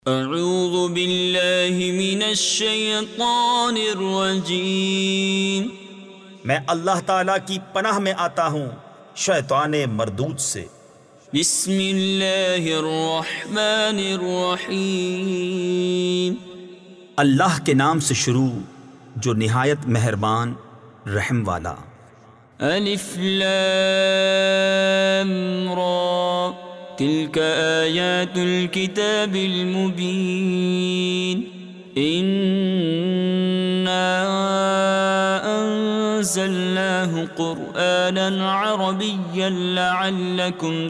اعوذ باللہ من الشیطان الرجیم، میں اللہ تعالیٰ کی پناہ میں آتا ہوں شیطان مردود سے۔ بسم اللہ الرحمن الرحیم، اللہ کے نام سے شروع جو نہایت مہربان رحم والا۔ الف لام را، تلك آیات الكتاب المبین، أنزلناه قرآنا عربيا لعلكم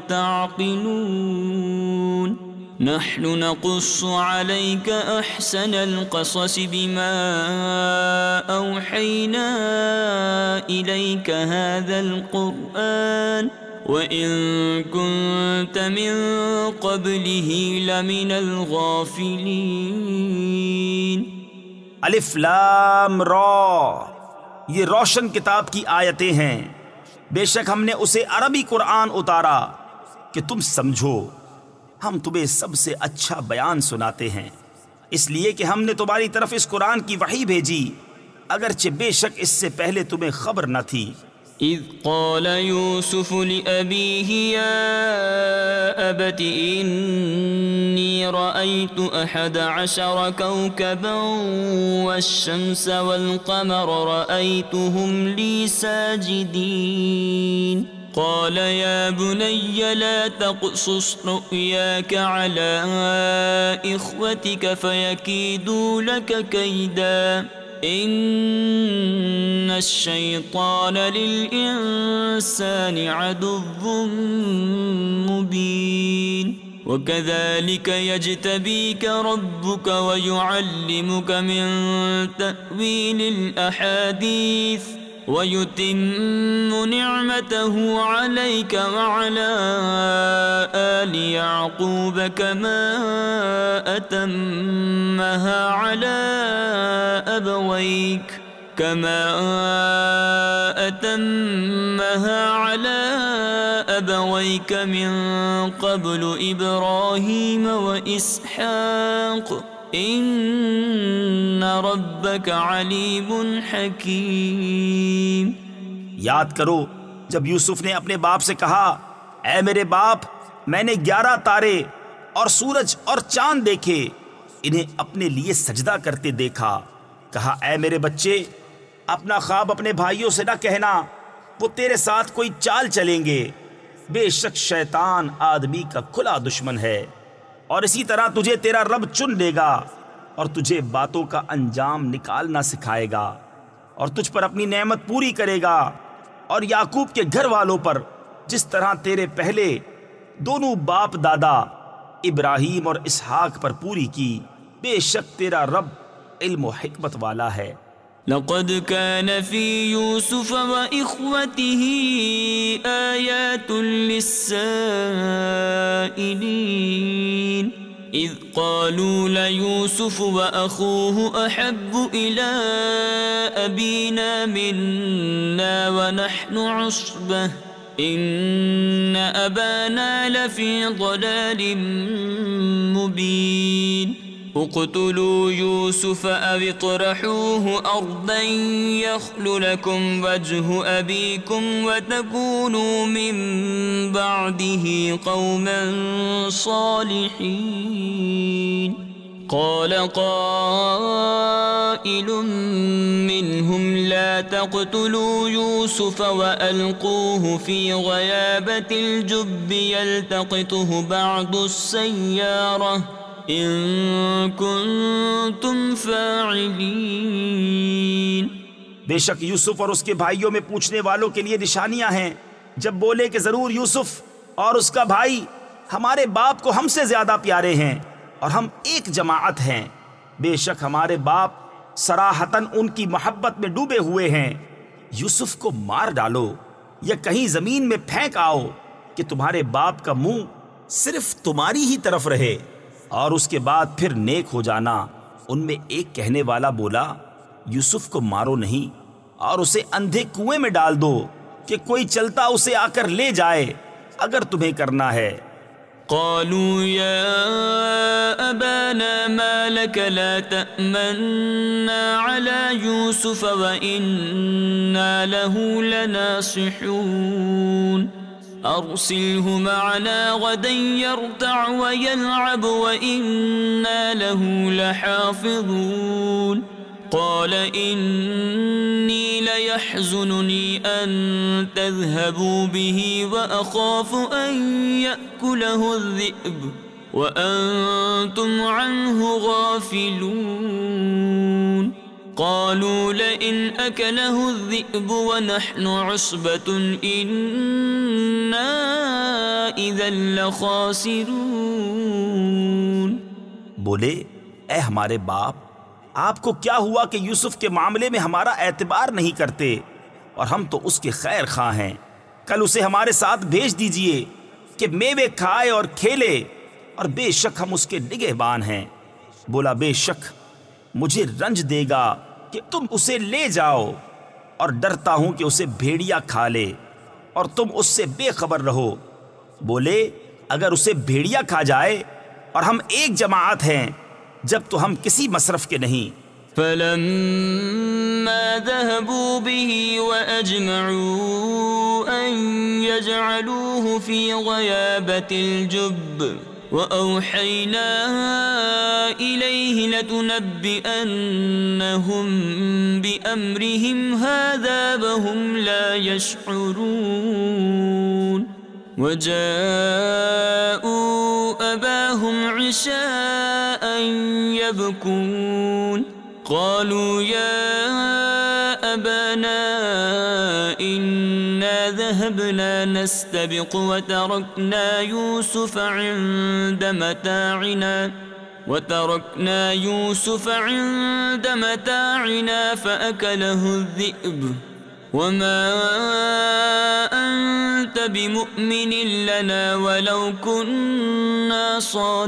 تعقلون، نحن نقص عليك أحسن القصص بما أوحينا إليك هذا القرآن وَإِن كُنتَ مِن قَبْلِهِ لَمِنَ الْغَافِلِينَ۔ الف لام را، یہ روشن کتاب کی آیتیں ہیں، بے شک ہم نے اسے عربی قرآن اتارا کہ تم سمجھو۔ ہم تمہیں سب سے اچھا بیان سناتے ہیں، اس لیے کہ ہم نے تمہاری طرف اس قرآن کی وحی بھیجی، اگرچہ بے شک اس سے پہلے تمہیں خبر نہ تھی۔ اذ قال يوسف لأبيه يا أبت إني رأيت 11 كوكبا والشمس والقمر رأيتهم لي ساجدين، قال يا بني لا تقصص رؤياك على إخوتك فيكيدوا لك كيدا، ان الشیطان للانسان عدو مبین، وكذلك يجتبيك ربك ويعلمك من تأويل الأحاديث ويتم نعمته عليك وعلى آل يعقوب كما أتمها على أبويك من قبل إبراهيم وإسحاق إن ربك عليم حكيم۔ یاد کرو جب یوسف نے اپنے باپ سے کہا، اے میرے باپ، میں نے 11 تارے اور سورج اور چاند دیکھے، انہیں اپنے لیے سجدہ کرتے دیکھا۔ کہا، اے میرے بچے، اپنا خواب اپنے بھائیوں سے نہ کہنا، وہ تیرے ساتھ کوئی چال چلیں گے، بے شک شیطان آدمی کا کھلا دشمن ہے، اور اسی طرح تجھے تیرا رب چن لے گا اور تجھے باتوں کا انجام نکالنا سکھائے گا، اور تجھ پر اپنی نعمت پوری کرے گا، اور یعقوب کے گھر والوں پر جس طرح تیرے پہلے دونوں باپ دادا ابراہیم اور اسحاق پر پوری کی، بے شک تیرا رب علم و حکمت والا ہے۔ لقد كان في يوسف وإخوته آيات للسائلين، إذ قالوا ليوسف وأخوه أحب إلى أبينا منا ونحن عصبة إن أبانا لفي ضلال مبين، اقتلوا يوسف أو اطرحوه أرضا يخل لكم وجه أبيكم وتكونوا من بعده قوما صالحين، قال قائل منهم لا تقتلوا يوسف وألقوه في غيابة الجب يلتقطه بعض السيارة ان کنتم فاعلین۔ بے شک یوسف اور اس کے بھائیوں میں پوچھنے والوں کے لیے نشانیاں ہیں، جب بولے کہ ضرور یوسف اور اس کا بھائی ہمارے باپ کو ہم سے زیادہ پیارے ہیں اور ہم ایک جماعت ہیں، بے شک ہمارے باپ صراحتاً ان کی محبت میں ڈوبے ہوئے ہیں، یوسف کو مار ڈالو یا کہیں زمین میں پھینک آؤ کہ تمہارے باپ کا منہ صرف تمہاری ہی طرف رہے، اور اس کے بعد پھر نیک ہو جانا۔ ان میں ایک کہنے والا بولا، یوسف کو مارو نہیں اور اسے اندھے کنویں میں ڈال دو کہ کوئی چلتا اسے آ کر لے جائے اگر تمہیں کرنا ہے۔ قالوا يا أبانا ما لك لا تأمنا على يوسف وإنا له لناصحون أرسله معنا غدا يرتع ويلعب وإنا له لحافظون قال إني ليحزنني أن تذهبوا به وأخاف أن يأكله الذئب وأنتم عنه غافلون قالوا لئن أكله الذئب ونحن عصبة إنا إذا لخاسرون. بولے اے ہمارے باپ، آپ کو کیا ہوا کہ یوسف کے معاملے میں ہمارا اعتبار نہیں کرتے، اور ہم تو اس کے خیر خواہ ہیں. کل اسے ہمارے ساتھ بھیج دیجئے کہ میوے کھائے اور کھیلے، اور بے شک ہم اس کے نگہبان ہیں. بولا بے شک مجھے رنج دے گا کہ تم اسے لے جاؤ، اور ڈرتا ہوں کہ اسے بھیڑیا کھا لے اور تم اس سے بے خبر رہو. بولے اگر اسے بھیڑیا کھا جائے اور ہم ایک جماعت ہیں جب تو ہم کسی مصرف کے نہیں. فلما ذهبوا به وأجمعوا أن يجعلوه في غيابة الجب وأوحينا إليه لتنبئنهم بأمرهم هذا وهم لا يشعرون وجاءوا أباهم عشاء يبكون قالوا يا أبانا إنا ذهبنا نستبق وتركنا يوسف عند متاعنا فأكله الذئب وما أنت بمؤمن لنا ولو كنا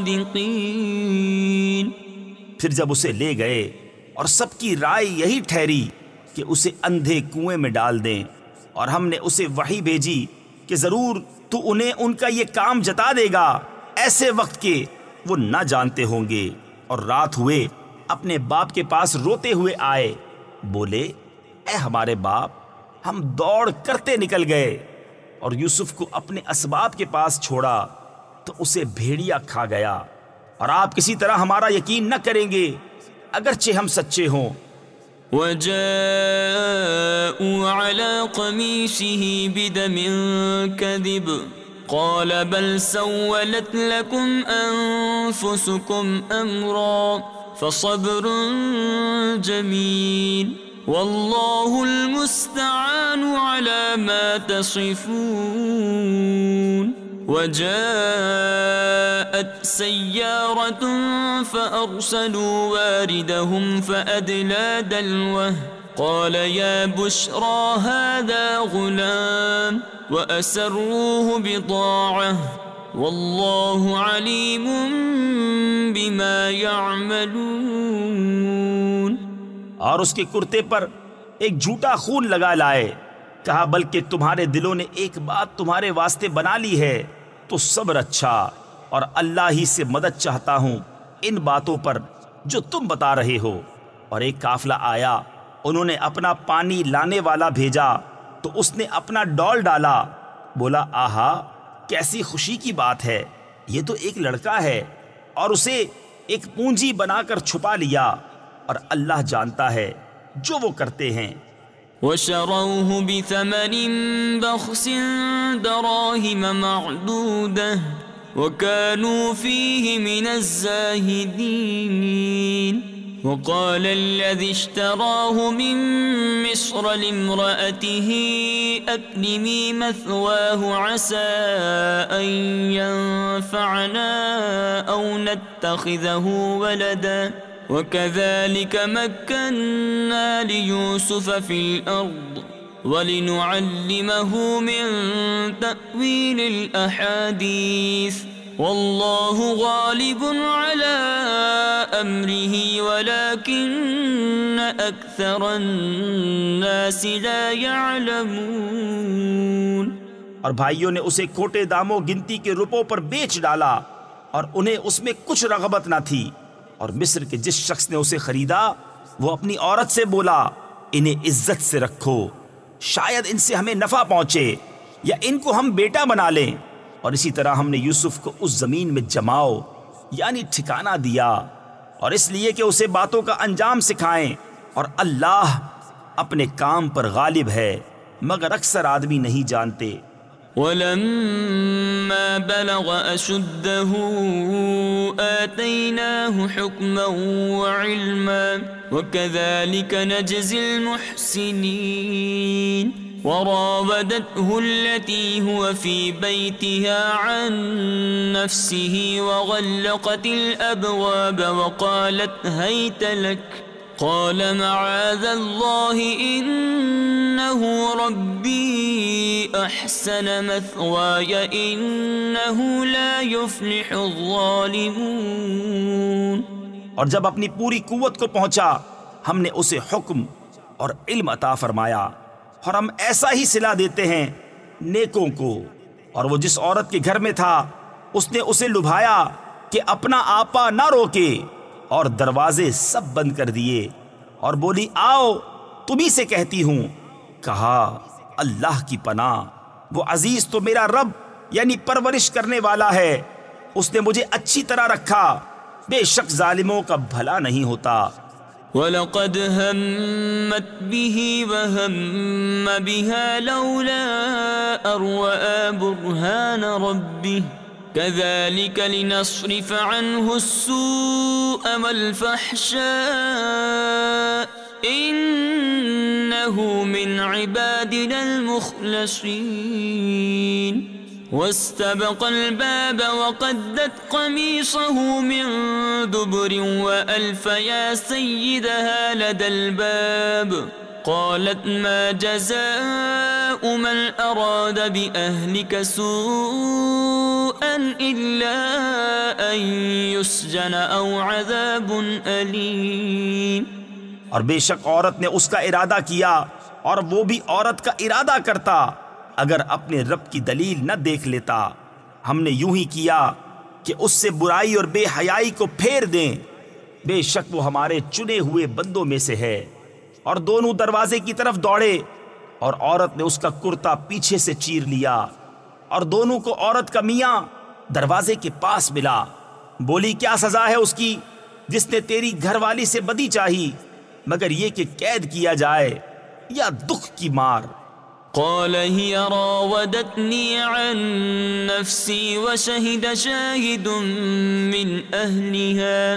صادقين. پھر جب اسے لے گئے اور سب کی رائے یہی ٹھہری کہ اسے اندھے کنویں میں ڈال دیں، اور ہم نے اسے وحی بھیجی کہ ضرور تو انہیں ان کا یہ کام جتا دے گا ایسے وقت کے وہ نہ جانتے ہوں گے. اور رات ہوئے اپنے باپ کے پاس روتے ہوئے آئے. بولے اے ہمارے باپ، ہم دوڑ کرتے نکل گئے اور یوسف کو اپنے اسباب کے پاس چھوڑا تو اسے بھیڑیا کھا گیا، اور آپ کسی طرح ہمارا یقین نہ کریں گے اگرچہ ہم سچے ہوں. وجاءوا على قميصه بدم كذب قال بل سولت لكم أنفسكم أمرا فصبر جميل والله المستعان على ما تصفون. وجاءت سيارة فأرسلوا واردهم فأدلى دلوه قال يا بشرى هذا غلام وأسروه بضاعة والله عليم بما يعملون. اور اس کے کرتے پر ایک جھوٹا خون لگا لائے. کہا بلکہ تمہارے دلوں نے ایک بات تمہارے واسطے بنا لی ہے تو صبر اچھا، اور اللہ ہی سے مدد چاہتا ہوں ان باتوں پر جو تم بتا رہے ہو. اور ایک قافلہ آیا، انہوں نے اپنا پانی لانے والا بھیجا تو اس نے اپنا ڈول ڈالا. بولا آہا کیسی خوشی کی بات ہے، یہ تو ایک لڑکا ہے، اور اسے ایک پونجی بنا کر چھپا لیا، اور اللہ جانتا ہے جو وہ کرتے ہیں. وشروه بثمن بخس دراهم معدودة وكانوا فيه من الزاهدين. وقال الذي اشتراه من مصر لامرأته أكرمي مثواه عسى أن ينفعنا أو نتخذه ولدا وكذلك مكنا ليوسف في الأرض ولنعلمه من تأويل الأحاديث والله غالب على أمره ولكن أكثر الناس لا يعلمون. اور بھائیوں نے اسے کھوٹے داموں گنتی کے روپوں پر بیچ ڈالا، اور انہیں اس میں کچھ رغبت نہ تھی، اور مصر کے جس شخص نے اسے خریدا وہ اپنی عورت سے بولا انہیں عزت سے رکھو، شاید ان سے ہمیں نفع پہنچے یا ان کو ہم بیٹا بنا لیں۔ اور اسی طرح ہم نے یوسف کو اس زمین میں جماؤ یعنی ٹھکانہ دیا، اور اس لیے کہ اسے باتوں کا انجام سکھائیں، اور اللہ اپنے کام پر غالب ہے مگر اکثر آدمی نہیں جانتے۔ ولما بلغ أشده آتيناه حكما وعلما وكذلك نجزي المحسنين وراودته التي هو في بيتها عن نفسه وغلقت الأبواب وقالت هيت لك قال معاذ الله إنه ربي أحسن مثواي إنه لا يفلح الظالمون۔ اور جب اپنی پوری قوت کو پہنچا ہم نے اسے حکم اور علم عطا فرمایا، اور ہم ایسا ہی صلہ دیتے ہیں نیکوں کو۔ اور وہ جس عورت کے گھر میں تھا اس نے اسے لبھایا کہ اپنا آپا نہ روکے، اور دروازے سب بند کر دیے، اور بولی آؤ تمہیں سے کہتی ہوں۔ کہا اللہ کی پناہ، وہ عزیز تو میرا رب یعنی پرورش کرنے والا ہے، اس نے مجھے اچھی طرح رکھا، بے شک ظالموں کا بھلا نہیں ہوتا۔ وَلَقَدْ هَمَّتْ بِهِ وَهَمَّ بِهَا لَوْلَا أَن رَّأَىٰ بُرْهَانَ رَبِّهِ كَذَلِكَ لِنَصْرِفَ عَنْهُ السُّوءَ وَالْفَحْشَاءَ إِنَّهُ مِنْ عِبَادِنَا الْمُخْلَصِينَ واستبق الباب وقدت قميصه من دبر وألف يا سيدها لدى الباب قالت ما جزاء من أراد بأهلك سوءا إلا أن يسجن أو عذاب أليم۔ اور بے شک عورت نے اس کا ارادہ کیا، اور وہ بھی عورت کا ارادہ کرتا اگر اپنے رب کی دلیل نہ دیکھ لیتا۔ ہم نے یوں ہی کیا کہ اس سے برائی اور بے حیائی کو پھیر دیں، بے شک وہ ہمارے چنے ہوئے بندوں میں سے ہے۔ اور دونوں دروازے کی طرف دوڑے، اور عورت نے اس کا کرتا پیچھے سے چیر لیا، اور دونوں کو عورت کا میاں دروازے کے پاس ملا۔ بولی کیا سزا ہے اس کی جس نے تیری گھر والی سے بدی چاہی، مگر یہ کہ قید کیا جائے یا دکھ کی مار۔ قال هي راودتني عن نفسي وشهد شاهد من أهلها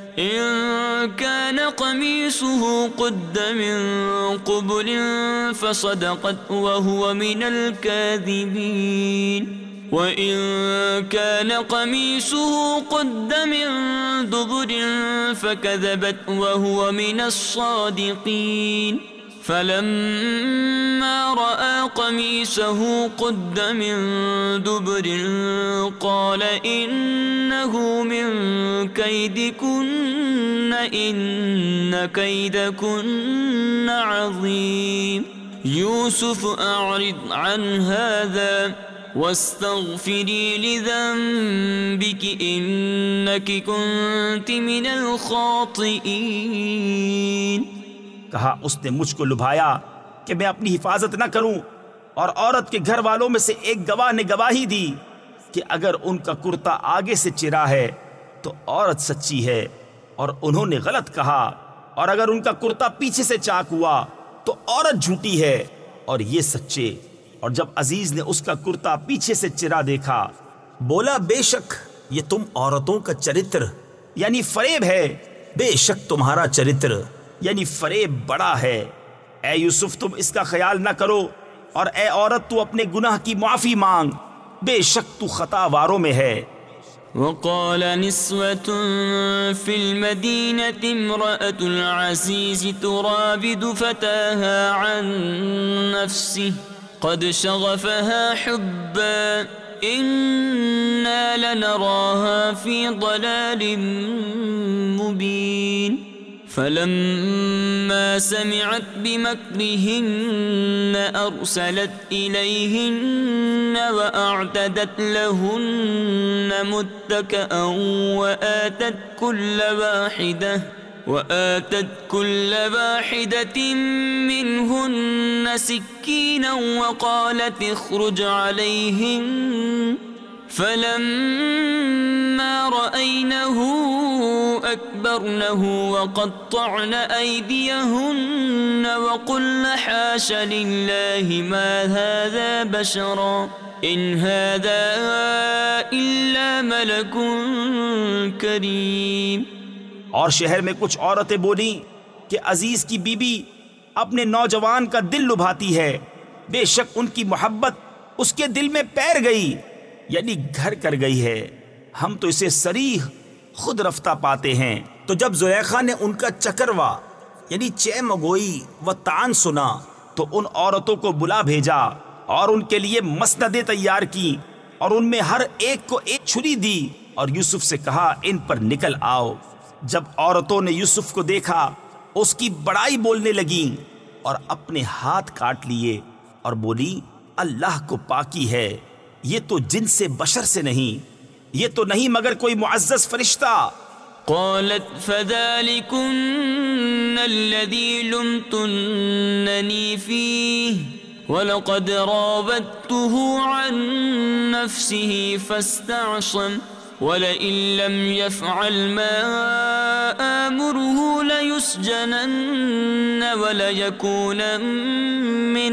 إن كان قميصه قد من قبل فصدقت وهو من الكاذبين وإن كان قميصه قد من دبر فكذبت وهو من الصادقين فلما رأى قميصه قد من دبر قال إنه من كيدكن إن كيدكن عظيم يوسف أعرض عن هذا واستغفري لذنبك إنك كنت من الخاطئين۔ کہا اس نے مجھ کو لبھایا کہ میں اپنی حفاظت نہ کروں، اور عورت کے گھر والوں میں سے ایک گواہ نے گواہی دی کہ اگر ان کا کرتا آگے سے چرا ہے تو عورت سچی ہے، اور انہوں نے غلط کہا، اور اگر ان کا کرتا پیچھے سے چاک ہوا تو عورت جھوٹی ہے اور یہ سچے۔ اور جب عزیز نے اس کا کرتا پیچھے سے چرا دیکھا بولا بے شک یہ تم عورتوں کا چرتر یعنی فریب ہے، بے شک تمہارا چرتر یعنی فریب بڑا ہے۔ اے یوسف تم اس کا خیال نہ کرو، اور اے عورت تو اپنے گناہ کی معافی مانگ، بے شک تو خطا واروں میں ہے۔ وقال نسوة في المدينة امرأة العزيز تراود فتاها عن نفسه قد شغفها حبا إنا لنراها في ضلال مبين فلما سمعت بمكرهن أرسلت إليهن وأعتدت لهن متكئا وآتت كل واحدة منهن سكينا وقالت اخرج عليهن فلما رأينه أكبرنه وقطعن أيديهن وقلن حاش لله ما هذا بشرا إن هذا إلا ملك كريم. اور شہر میں کچھ عورتیں بولیں کہ عزیز کی بیوی اپنے نوجوان کا دل لبھاتی ہے، بے شک ان کی محبت اس کے دل میں پیر گئی، یعنی گھر کر گئی ہے، ہم تو اسے صریح خود رفتہ پاتے ہیں. تو جب زلیخا نے ان کا چکروا یعنی چیمگوئی و تان سنا تو ان عورتوں کو بلا بھیجا اور ان کے لیے مسندیں تیار کی اور ان میں ہر ایک کو ایک چھری دی اور یوسف سے کہا ان پر نکل آؤ. جب عورتوں نے یوسف کو دیکھا اس کی بڑائی بولنے لگیں اور اپنے ہاتھ کاٹ لیے اور بولی اللہ کو پاکی ہے، یہ تو جن سے بشر سے نہیں، یہ تو نہیں مگر کوئی معزز فرشتہ. قالت فذلكن الذي لمتنني فيه ولقد راودته عن نفسه فاستعصم ولئن لم يفعل ما آمره ليسجنن وليكون من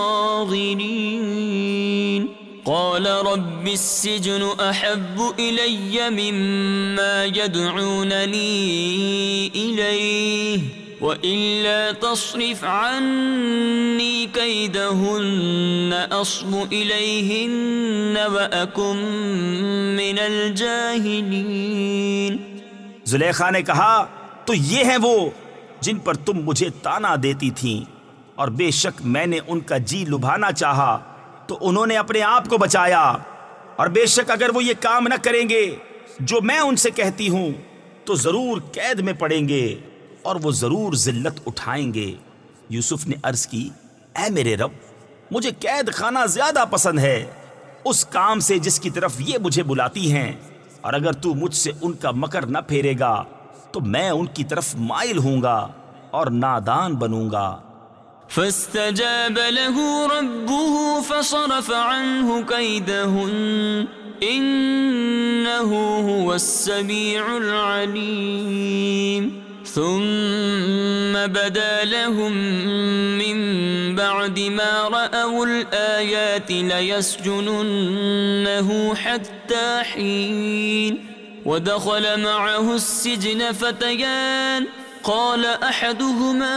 الصاغرين. قال رب السجن أحب إلي مما يدعونني إليه وإلا تصرف عني كيدهن أصب إليهن وأكن من الجاهلين. زلیخا نے کہا تو یہ ہیں وہ جن پر تم مجھے تانا دیتی تھیں، اور بے شک میں نے ان کا جی لبھانا چاہا تو انہوں نے اپنے آپ کو بچایا، اور بے شک اگر وہ یہ کام نہ کریں گے جو میں ان سے کہتی ہوں تو ضرور قید میں پڑیں گے اور وہ ضرور ذلت اٹھائیں گے. یوسف نے عرض کی اے میرے رب، مجھے قید خانہ زیادہ پسند ہے اس کام سے جس کی طرف یہ مجھے بلاتی ہیں، اور اگر تو مجھ سے ان کا مکر نہ پھیرے گا تو میں ان کی طرف مائل ہوں گا اور نادان بنوں گا. فاستجاب له ربه فصرف عنه كيدهن إنه هو السميع العليم. ثم بدا لهم من بعد ما رأوا الآيات ليسجننه حتى حين. ودخل معه السجن فتيان قال أحدهما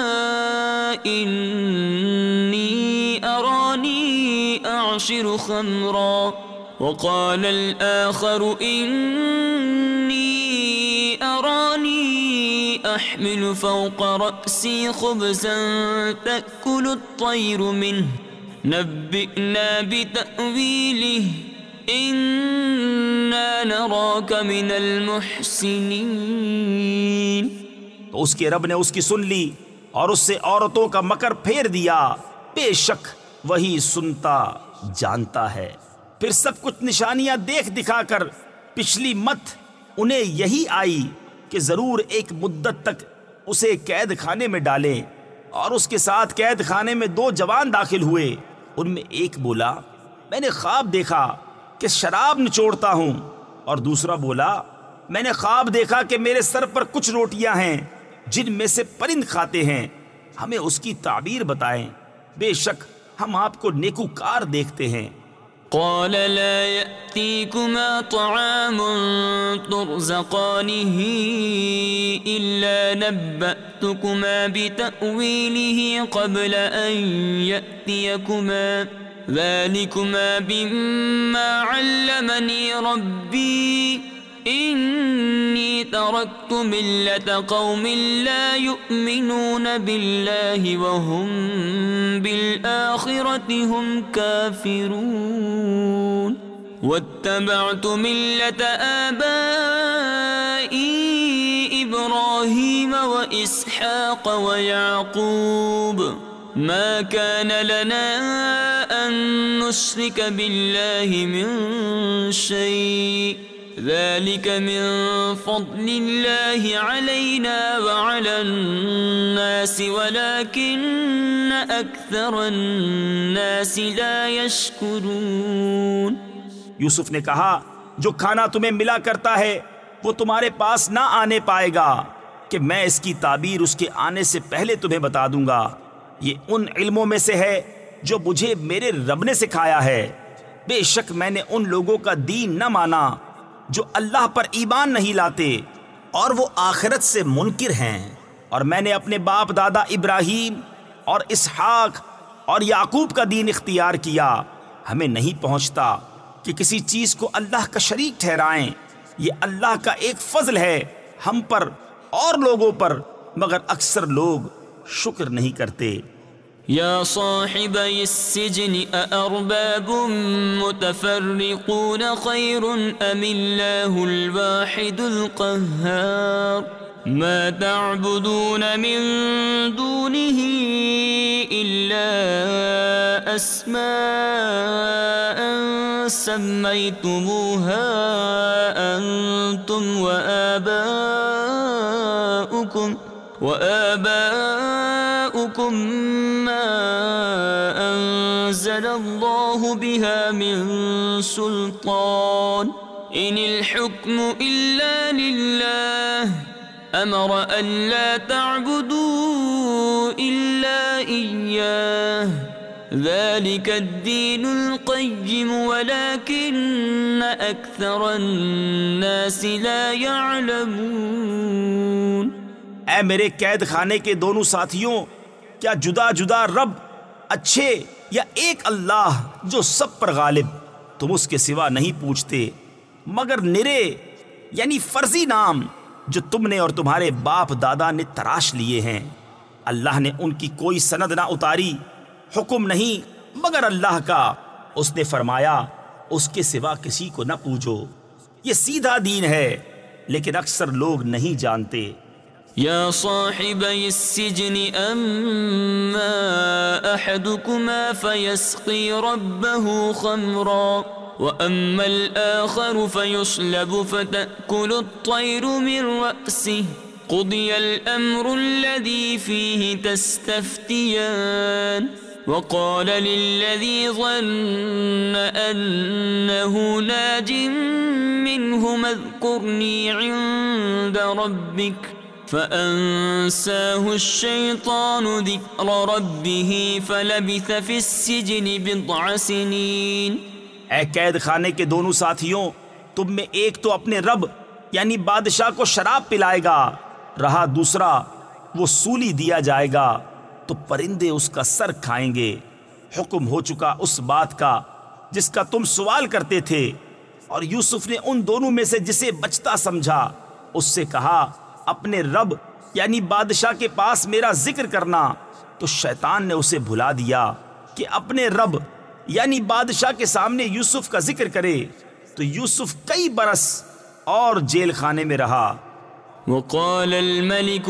إني أراني أعصر خمرا وقال الآخر إني أراني أحمل فوق رأسي خبزا تأكل الطير منه نبئنا بتأويله إنا نراك من المحسنين. تو اس کے رب نے اس کی سن لی اور اس سے عورتوں کا مکر پھیر دیا، بے شک وہی سنتا جانتا ہے. پھر سب کچھ نشانیاں دیکھ دکھا کر پچھلی مت انہیں یہی آئی کہ ضرور ایک مدت تک اسے قید خانے میں ڈالیں، اور اس کے ساتھ قید خانے میں 2 جوان داخل ہوئے. ان میں ایک بولا میں نے خواب دیکھا کہ شراب نچوڑتا ہوں، اور دوسرا بولا میں نے خواب دیکھا کہ میرے سر پر کچھ روٹیاں ہیں جن میں سے پرند کھاتے ہیں، ہمیں اس کی تعبیر بتائیں، بے شک ہم آپ کو نیکوکار دیکھتے ہیں. قال لا يأتيكما طعام ترزقانه إلا نبأتكما بتأويله قبل أن يأتيكما ذلكما مما علمني ربي إني تركت ملة قوم لا يؤمنون بالله وهم بالآخرة هم كافرون واتبعت ملة آبائي إبراهيم وإسحاق وإسحاق ويعقوب ما كان لنا أن نشرك بالله من شيء ذلك من فضل الله علينا وعلى الناس ولكن أكثر الناس لا يشكرون۔ یوسف نے کہا جو کھانا تمہیں ملا کرتا ہے وہ تمہارے پاس نہ آنے پائے گا کہ میں اس کی تعبیر اس کے آنے سے پہلے تمہیں بتا دوں گا۔ یہ ان علموں میں سے ہے جو مجھے میرے رب نے سکھایا ہے۔ بے شک میں نے ان لوگوں کا دین نہ مانا جو اللہ پر ایمان نہیں لاتے اور وہ آخرت سے منکر ہیں، اور میں نے اپنے باپ دادا ابراہیم اور اسحاق اور یعقوب کا دین اختیار کیا۔ ہمیں نہیں پہنچتا کہ کسی چیز کو اللہ کا شریک ٹھہرائیں، یہ اللہ کا ایک فضل ہے ہم پر اور لوگوں پر، مگر اکثر لوگ شکر نہیں کرتے۔ يا صاحبي السجن أأرباب متفرقون خير أم الله الواحد القهار ما تعبدون من دونه إلا أسماء سميتموها أنتم وآباؤكم ما أنزل الله بها من سلطان إن الحكم إلا لله أمر ألا تعبدوا إلا إياه ذلك الدين القيم ولكن أكثر الناس لا يعلمون۔ اے میرے قید خانے کے دونوں ساتھیوں، کیا جدا جدا رب اچھے یا ایک اللہ جو سب پر غالب، تم اس کے سوا نہیں پوچھتے مگر نرے یعنی فرضی نام جو تم نے اور تمہارے باپ دادا نے تراش لیے ہیں۔ اللہ نے ان کی کوئی سند نہ اتاری، حکم نہیں مگر اللہ کا۔ اس نے فرمایا اس کے سوا کسی کو نہ پوجو۔ یہ سیدھا دین ہے لیکن اکثر لوگ نہیں جانتے۔ يا صاحبي السجن أما أحدكما فيسقي ربه خمرا وأما الآخر فيصلب فتأكل الطير من رأسه قضي الأمر الذي فيه تستفتيان وقال للذي ظن أنه ناج منهما اذكرني عند ربك فأنساه الشيطان ذكر ربه فلبث في السجن بضع سنين۔ اے قید خانے کے دونوں ساتھیوں، تم میں ایک تو اپنے رب یعنی بادشاہ کو شراب پلائے گا، رہا دوسرا وہ سولی دیا جائے گا تو پرندے اس کا سر کھائیں گے۔ حکم ہو چکا اس بات کا جس کا تم سوال کرتے تھے۔ اور یوسف نے ان دونوں میں سے جسے بچتا سمجھا اس سے کہا اپنے رب یعنی بادشاہ کے پاس میرا ذکر کرنا، تو شیطان نے اسے بھلا دیا کہ اپنے رب یعنی بادشاہ کے سامنے یوسف کا ذکر کرے، تو یوسف کئی برس اور جیل خانے میں رہا۔ وقال الملك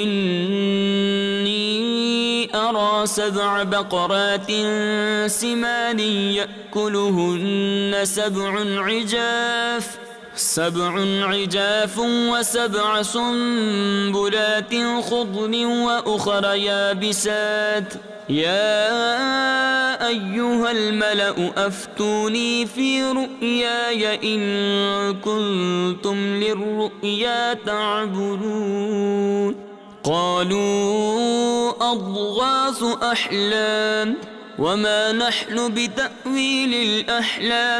إني أرى 7 بقرات سمان يأكلهن 7 عجاف و7 سنبلات خضر وأخر يابسات يا أيها الملأ أفتوني في رؤياي إن كنتم للرؤيا تعبرون قالوا أضغاث أحلام وما نحن بتأويل الأحلام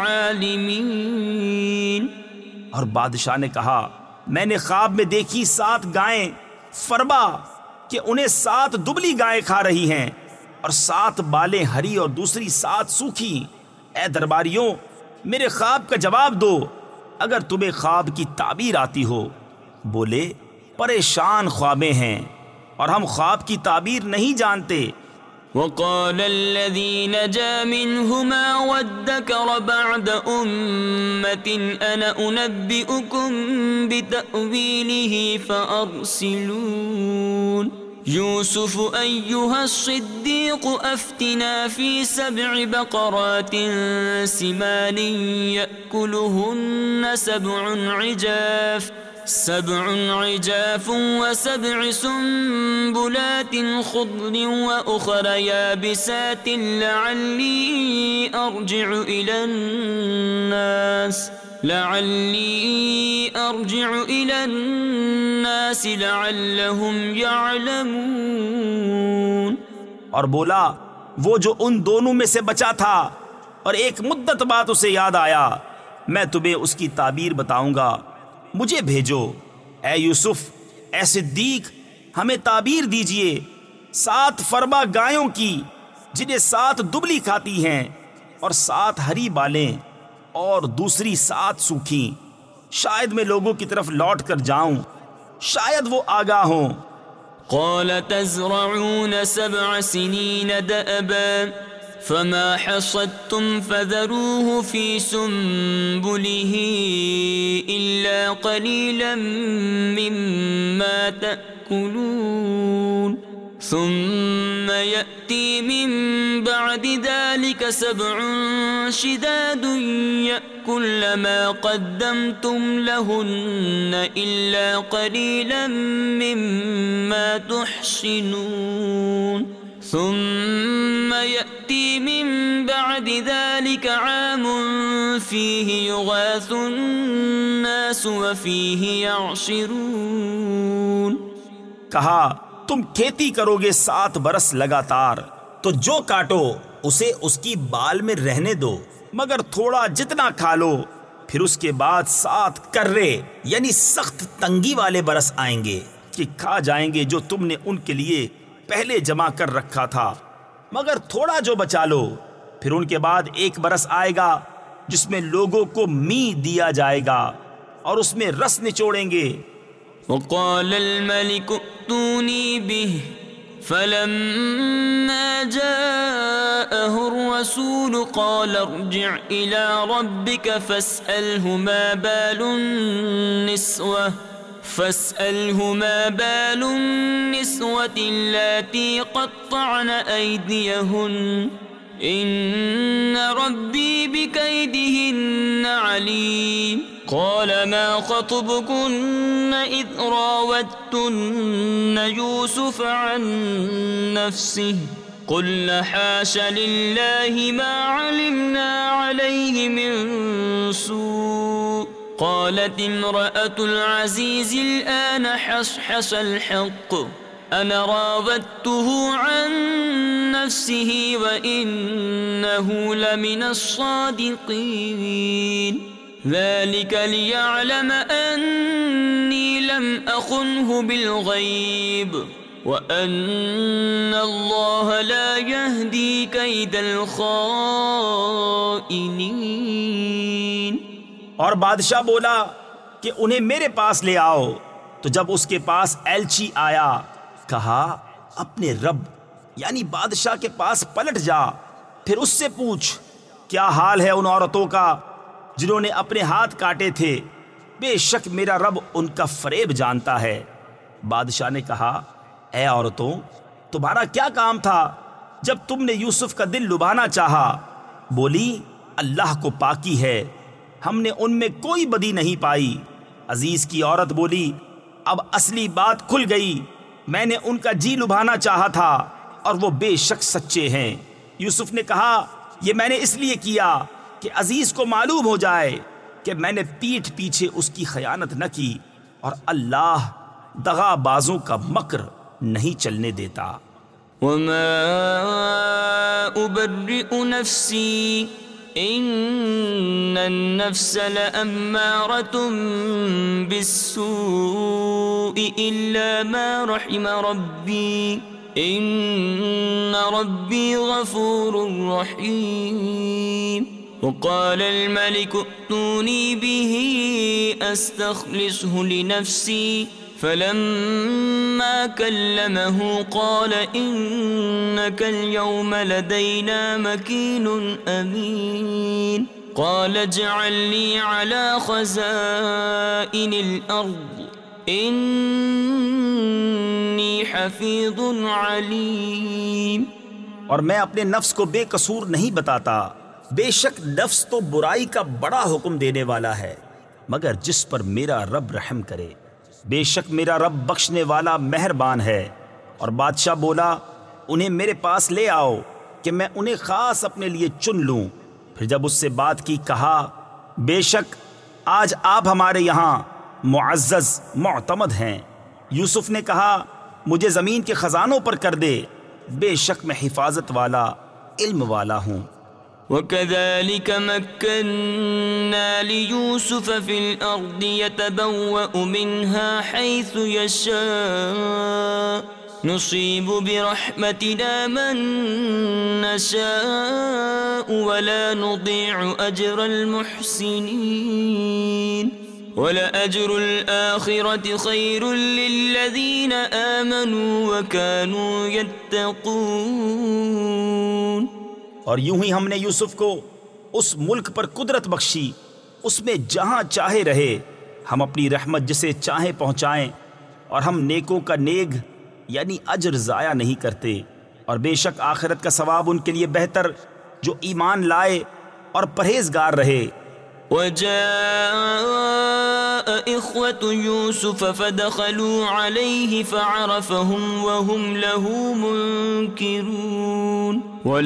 بعالمين۔ اور بادشاہ نے کہا میں نے خواب میں دیکھی 7 گائیں فربا کہ انہیں 7 دبلی گائیں کھا رہی ہیں اور 7 بالیں ہری اور دوسری 7 سوکھی۔ اے درباریوں میرے خواب کا جواب دو اگر تمہیں خواب کی تعبیر آتی ہو۔ بولے پریشان خوابیں ہیں اور ہم خواب کی تعبیر نہیں جانتے، وقال الذي نجا منهما وادكر بعد أمة أنا أنبئكم بتأويله فأرسلون يوسف أيها الصديق أفتنا في 7 بقرات سمان يأكلهن 7 عجاف و7 سنبلات خضر وأخر يابسات لعلي أرجع إلى الناس لعلهم يعلمون. اور بولا وہ جو ان دونوں میں سے بچا تھا اور ایک مدت بعد اسے یاد آیا میں تمہیں اس کی تعبیر بتاؤں گا، مجھے بھیجو. اے یوسف، اے صدیق، ہمیں تعبیر دیجئے 7 فربا گایوں کی جنہیں 7 دبلی کھاتی ہیں اور 7 ہری بالیں اور دوسری 7 سوکھی. شاید میں لوگوں کی طرف لوٹ کر جاؤں، شاید وہ آگاہ ہوں. قال تزرعون 7 سنين دأبا فما حصدتم فذروه في سنبله إلا قليلا مما تأكلون ثم يأتي من بعد ذلك 7 شداد يأكل ما قدمتم لهن إلا قليلا مما تحصنون ثم يأتي من بعد ذلك عام فيه يغاث الناس وفيه يعصرون. کہا تم کھیتی کرو گے 7 برس لگاتار، تو جو کاٹو اسے اس کی بال میں رہنے دو، مگر تھوڑا جتنا کھا لو. پھر اس کے بعد 7 کرے یعنی سخت تنگی والے برس آئیں گے کہ کھا جائیں گے جو تم نے ان کے لیے پہلے جمع کر رکھا تھا، مگر تھوڑا جو بچا لو. پھر ان کے بعد 1 برس آئے گا جس میں لوگوں کو می دیا جائے گا اور اس میں رس نچوڑیں گے. وقال الملك ائتوني به فلما جاءه الرسول قال ارجع إلى ربك فاسأله ما بال النسوة اللاتي قطعن أيديهن إن ربي بكيدهن عليم. قال ما خطبكن إذ راوتن يوسف عن نفسه قلن حاش لله ما علمنا عليه من سوء. قالت امرأة العزيز الآن حصحص الحق أنا راودته عن نفسه وإنه لمن الصادقين. ذلك ليعلم أني لم أخنه بالغيب وأن الله لا يهدي كيد الخائنين. اور بادشاہ بولا کہ انہیں میرے پاس لے آؤ. تو جب اس کے پاس ایلچی آیا کہا اپنے رب یعنی بادشاہ کے پاس پلٹ جا، پھر اس سے پوچھ کیا حال ہے ان عورتوں کا جنہوں نے اپنے ہاتھ کاٹے تھے، بے شک میرا رب ان کا فریب جانتا ہے. بادشاہ نے کہا اے عورتوں، تمہارا کیا کام تھا جب تم نے یوسف کا دل لبھانا چاہا؟ بولی اللہ کو پاکی ہے، ہم نے ان میں کوئی بدی نہیں پائی. عزیز کی عورت بولی اب اصلی بات کھل گئی، میں نے ان کا جی لبھانا چاہا تھا اور وہ بے شک سچے ہیں. یوسف نے کہا یہ میں نے اس لیے کیا کہ عزیز کو معلوم ہو جائے کہ میں نے پیٹھ پیچھے اس کی خیانت نہ کی، اور اللہ دغا بازوں کا مکر نہیں چلنے دیتا. وما أبرئ نفسي إن النفس لأمارة بالسوء إلا ما رحم ربي إن ربي غفور رحيم. وقال الملك ائتوني به أستخلصه لنفسي فلما كلمه قال إنك اليوم لدينا مكين أمين قال اجعلني على خزائن الأرض إني حفيظ عليم. اور میں اپنے نفس کو بے قصور نہیں بتاتا، بے شک نفس تو برائی کا بڑا حکم دینے والا ہے، مگر جس پر میرا رب رحم کرے، بے شک میرا رب بخشنے والا مہربان ہے. اور بادشاہ بولا انہیں میرے پاس لے آؤ کہ میں انہیں خاص اپنے لیے چن لوں. پھر جب اس سے بات کی کہا بے شک آج آپ ہمارے یہاں معزز معتمد ہیں. یوسف نے کہا مجھے زمین کے خزانوں پر کر دے، بے شک میں حفاظت والا علم والا ہوں. وَكَذَلِكَ مَكَّنَّا لِيُوسُفَ فِي الْأَرْضِ يَتَبَوَّأُ مِنْهَا حَيْثُ يَشَاءُ نُصِيبُ بِرَحْمَتِنَا مَن نَّشَاءُ وَلَا نُضِيعُ أَجْرَ الْمُحْسِنِينَ وَلَأَجْرُ الْآخِرَةِ خَيْرٌ لِّلَّذِينَ آمَنُوا وَكَانُوا يَتَّقُونَ. اور یوں ہی ہم نے یوسف کو اس ملک پر قدرت بخشی، اس میں جہاں چاہے رہے، ہم اپنی رحمت جسے چاہیں پہنچائیں، اور ہم نیکوں کا نیک یعنی اجر ضائع نہیں کرتے. اور بے شک آخرت کا ثواب ان کے لیے بہتر جو ایمان لائے اور پرہیزگار رہے. وجاء إخوة يوسف فدخلوا عليه فعرفهم وهم له منكرون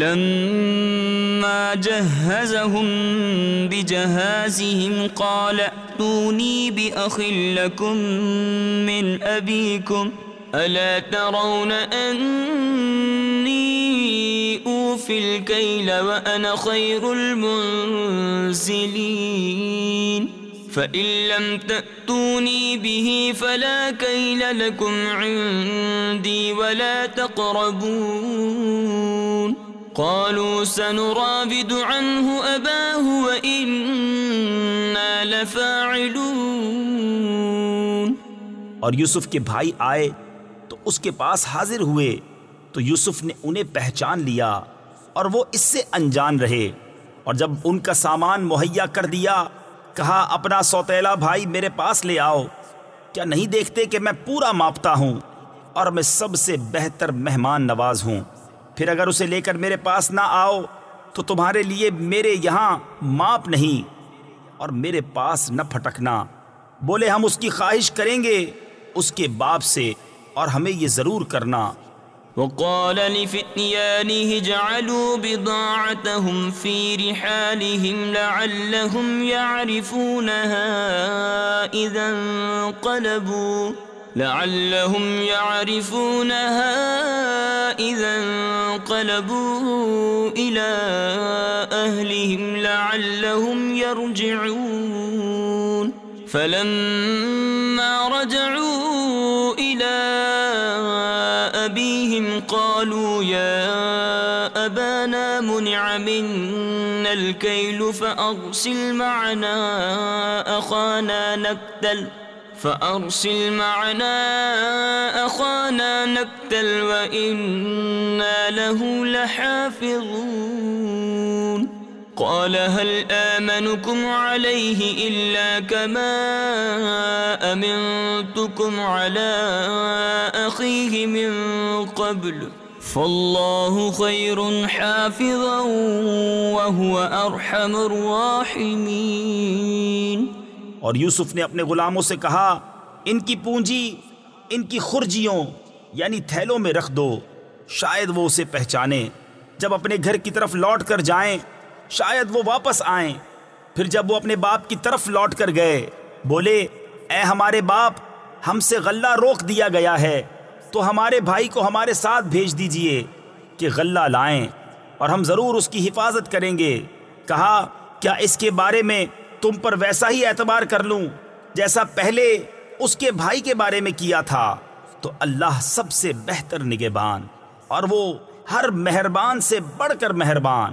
ولما جهزهم بجهازهم قال ائتوني بأخ لكم من أبيكم ألا ترون أني أوفي الكيل وأنا خير المنزلين فإن لم تأتوني به فلا كيل لكم عندي ولا تقربون قالوا سنراود عنه أباه وإنا لفاعلون. اور یوسف کے بھائی آئے تو اس کے پاس حاضر ہوئے تو یوسف نے انہیں پہچان لیا اور وہ اس سے انجان رہے. اور جب ان کا سامان مہیا کر دیا کہا اپنا سوتیلا بھائی میرے پاس لے آؤ، کیا نہیں دیکھتے کہ میں پورا ماپتا ہوں اور میں سب سے بہتر مہمان نواز ہوں؟ پھر اگر اسے لے کر میرے پاس نہ آؤ تو تمہارے لیے میرے یہاں ماپ نہیں اور میرے پاس نہ پھٹکنا. بولے ہم اس کی خواہش کریں گے اس کے باپ سے اور ہمیں یہ ضرور کرنا. وقال لفتيانه اجعلوا بضاعتهم في رحالهم لعلهم يعرفونها إذا انقلبوا إلى أهلهم لعلهم يرجعون. فلما رجعوا إلى أبيهم قالوا يا أبانا منع منا الكيل فأرسل معنا أخانا نكتل وإنا له لحافظون. قال هل آمنكم عليه إلا كما أمنتكم على أخيه من قبل فالله خير حافظا وهو أرحم الراحمين. اور یوسف نے اپنے غلاموں سے کہا ان کی پونجی ان کی خرجیوں یعنی تھیلوں میں رکھ دو، شاید وہ اسے پہچانے. جب اپنے گھر کی طرف لوٹ کر جائیں شاید وہ واپس آئیں. پھر جب وہ اپنے باپ کی طرف لوٹ کر گئے بولے اے ہمارے باپ، ہم سے غلہ روک دیا گیا ہے تو ہمارے بھائی کو ہمارے ساتھ بھیج دیجئے کہ غلہ لائیں اور ہم ضرور اس کی حفاظت کریں گے. کہا کیا اس کے بارے میں تم پر ویسا ہی اعتبار کر لوں جیسا پہلے اس کے بھائی کے بارے میں کیا تھا؟ تو اللہ سب سے بہتر نگہبان اور وہ ہر مہربان سے بڑھ کر مہربان.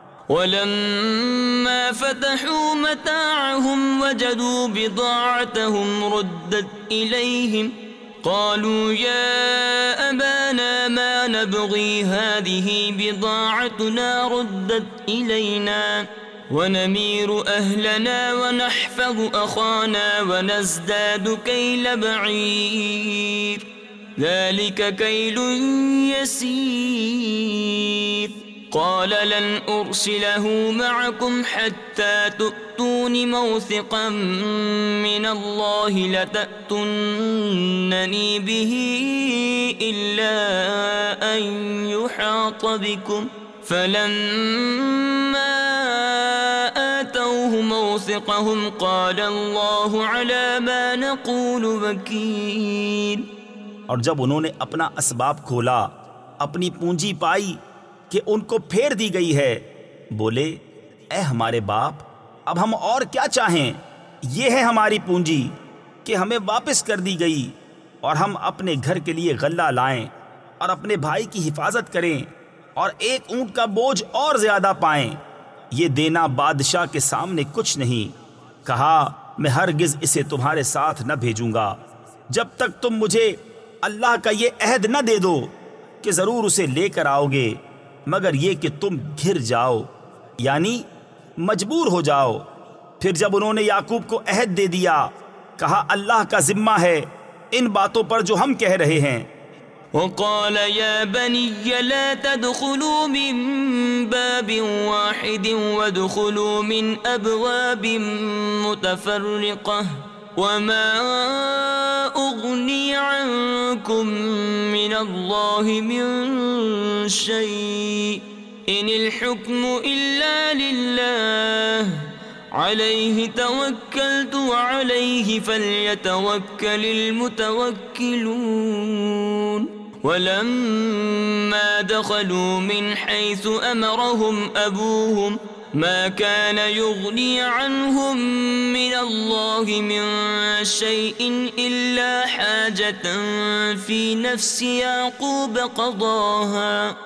ولما فتحوا متاعهم وجدوا بضاعتهم ردت إليهم قالوا يا أبانا ما نبغي هذه بضاعتنا ردت إلينا ونمير أهلنا ونحفظ أخانا ونزداد كيل بعير ذلك كيل يسير قال لن أرسله معكم حتى تؤتون موثقا من الله لتأتونني به إلا أن يحاط بكم فلما آتوه موثقهم قال الله على ما نقول وكيل. اور جب انہوں نے اپنا اسباب کھولا اپنی پونجی پائی کہ ان کو پھیر دی گئی ہے، بولے اے ہمارے باپ اب ہم اور کیا چاہیں، یہ ہے ہماری پونجی کہ ہمیں واپس کر دی گئی، اور ہم اپنے گھر کے لیے غلہ لائیں اور اپنے بھائی کی حفاظت کریں اور ایک اونٹ کا بوجھ اور زیادہ پائیں. یہ دینا بادشاہ کے سامنے کچھ نہیں. کہا میں ہرگز اسے تمہارے ساتھ نہ بھیجوں گا جب تک تم مجھے اللہ کا یہ عہد نہ دے دو کہ ضرور اسے لے کر آؤ گے، مگر یہ کہ تم گھر جاؤ یعنی مجبور ہو جاؤ. پھر جب انہوں نے یعقوب کو عہد دے دیا، کہا اللہ کا ذمہ ہے ان باتوں پر جو ہم کہہ رہے ہیں. وقال يا بني لا تدخلوا من باب واحد وادخلوا من أبواب متفرقة وما أغني عنكم من الله من شيء إن الحكم إلا لله عليه توكلت وعليه فليتوكل المتوكلون. ولما دخلوا من حيث أمرهم أبوهم ما كان يغني عنهم من الله من شيء إلا حاجة في نفس يعقوب قضاها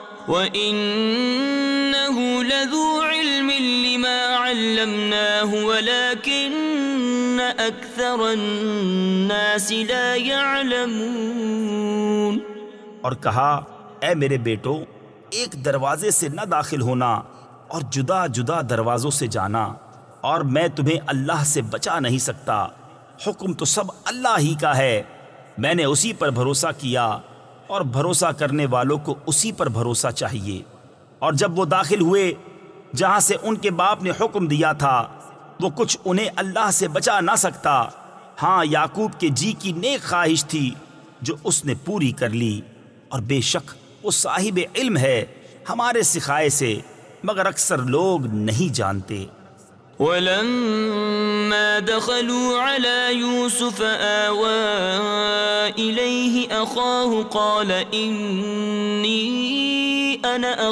وإنه لذو علم لما علمناه ولكن أكثر الناس لا يعلمون. اور کہا اے میرے بیٹو ایک دروازے سے نہ داخل ہونا اور جدا جدا دروازوں سے جانا، اور میں تمہیں اللہ سے بچا نہیں سکتا. حکم تو سب اللہ ہی کا ہے. میں نے اسی پر بھروسہ کیا اور بھروسہ کرنے والوں کو اسی پر بھروسہ چاہیے. اور جب وہ داخل ہوئے جہاں سے ان کے باپ نے حکم دیا تھا، وہ کچھ انہیں اللہ سے بچا نہ سکتا. ہاں یعقوب کے جی کی نیک خواہش تھی جو اس نے پوری کر لی، اور بے شک وہ صاحب علم ہے ہمارے سکھائے سے، مگر اکثر لوگ نہیں جانتے. ولما دخلوا على يوسف آوى إليه أخاه قال إني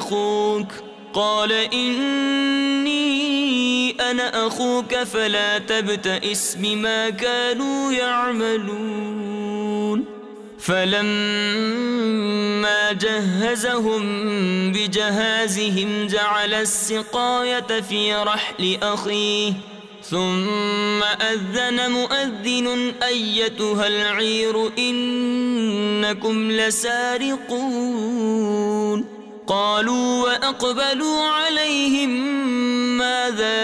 أنا أخوك فلا تبتئس بما كانوا يعملون. فلما جهزهم بجهازهم جعل السقاية في رحل أخيه ثم أذن مؤذن أيتها العير إنكم لسارقون. قالوا وأقبلوا عليهم ماذا